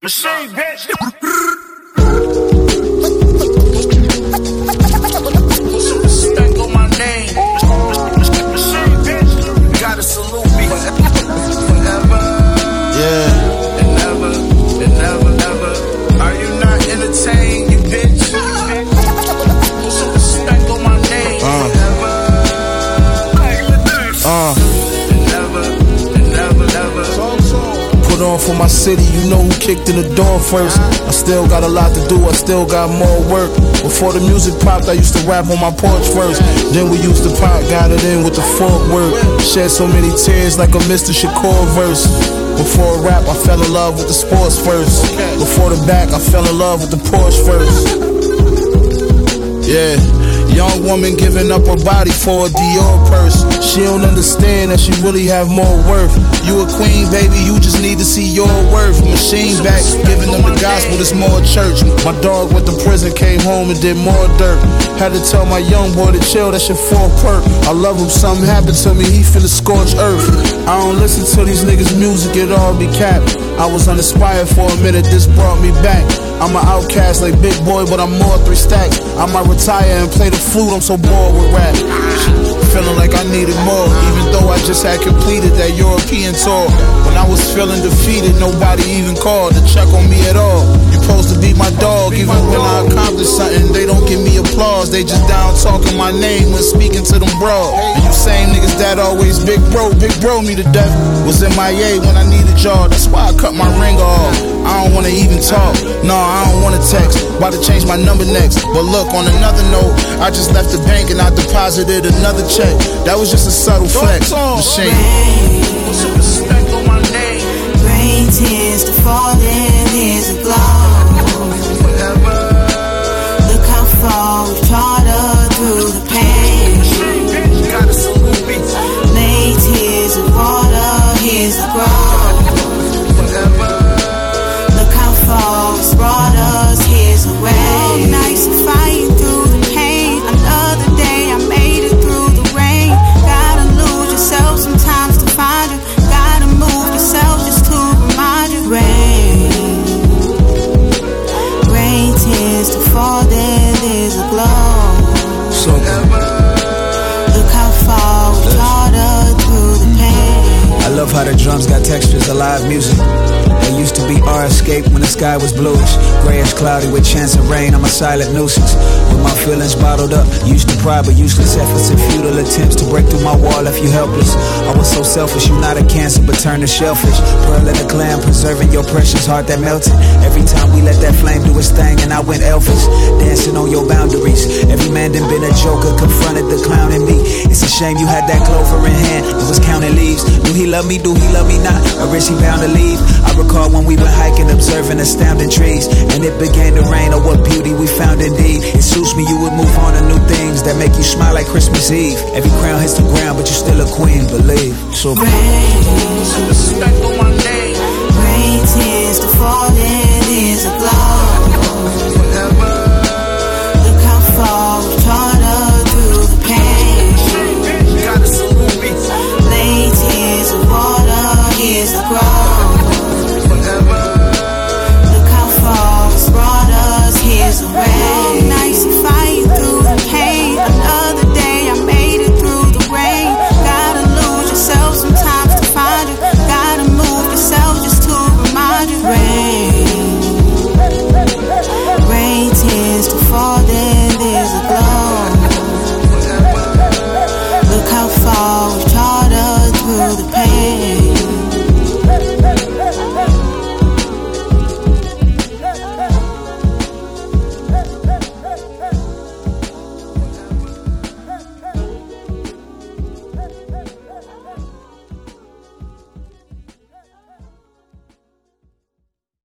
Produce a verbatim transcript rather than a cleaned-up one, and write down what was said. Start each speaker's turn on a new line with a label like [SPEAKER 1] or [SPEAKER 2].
[SPEAKER 1] Machine, bitch. Put some respect on my name. Machine, bitch. Gotta salute me. Forever.
[SPEAKER 2] Yeah.
[SPEAKER 1] And never, and never, never. Are you not entertained, you bitch? Put some respect on my name.
[SPEAKER 2] Uh.
[SPEAKER 1] Forever.
[SPEAKER 2] Uh.
[SPEAKER 1] And never, and never, never.
[SPEAKER 2] Put on for my city, you know who kicked in the door first. I still got a lot to do, I still got more work. Before the music popped, I used to rap on my porch first. Then we used to pop, got it in with the fork work. Shed so many tears like a Mister Shakur verse. Before rap, I fell in love with the sports first. Before the back, I fell in love with the Porsche first. Yeah. Young woman giving up her body for a Dior purse. She don't understand that she really have more worth. You a queen, baby, you just need to see your worth. Machine back, giving them the gospel, this more church. My dog went to prison, came home and did more dirt. Had to tell my young boy to chill, that shit for a perk. I love him, something happened to me, he finna scorch earth. I don't listen to these niggas' music, it all be cap. I was uninspired for a minute, this brought me back. I'm an outcast like Big Boy, but I'm more three stacks. I might retire and play the flute, I'm so bored with rap. Feeling like I needed more, even though I just had completed that European tour. When I was feeling defeated, nobody even called to check on me at all. You supposed to be my dog, even when I accomplish something, they don't give me applause. They just down talking my name when speaking to them broad. And you same niggas that always big bro, big bro me to death. Was in my A when I needed y'all, that's why I cut my ring off. I don't wanna even talk, no, I don't wanna text. About to change my number next. But look, on another note, I just left the bank and I deposited another check. That was just a subtle flex. Machine.
[SPEAKER 1] Put some respect on my name.
[SPEAKER 3] Rain tends to fall in, here's a glow.
[SPEAKER 1] Forever.
[SPEAKER 3] Look how far we've trodden through the pain.
[SPEAKER 1] Gotta salute me.
[SPEAKER 3] Lay tears of water, here's the grow.
[SPEAKER 1] Forever.
[SPEAKER 3] Look how far it's brought us, here's a way. All nights of fighting through the pain. Another day I made it through the rain. Gotta lose yourself sometimes to find you. Gotta move yourself just to remind you. Rain, rain tends to fall, then there's a glow.
[SPEAKER 2] So
[SPEAKER 3] Look how far we trodden through the pain.
[SPEAKER 4] I love how the drums got textures of live music. There used to be our escape when the sky was bluish, grayish, cloudy with chance of rain. I'm a silent nuisance with my feelings bottled up. Used to pry, but useless efforts and futile attempts to break through my wall left you helpless. I was so selfish, you not a cancer but turned to shellfish. Pearl in a clam, preserving your precious heart that melted. Every time we let that flame do its thing and I went elfish, dancing on your boundaries. Every man done been a joker, confronted the clown in me. It's a shame you had that clover in hand, it was counting leaves. Do he love me, do he love me not? Or is he bound to leave? I recall when we went hiking, observing astounding trees, and it began to rain. Oh, what beauty we found indeed. It suits me, you would move on to new things that make you smile like Christmas Eve. Every crown hits the ground, but you're still a queen, believe. So
[SPEAKER 1] Put some respect on my name.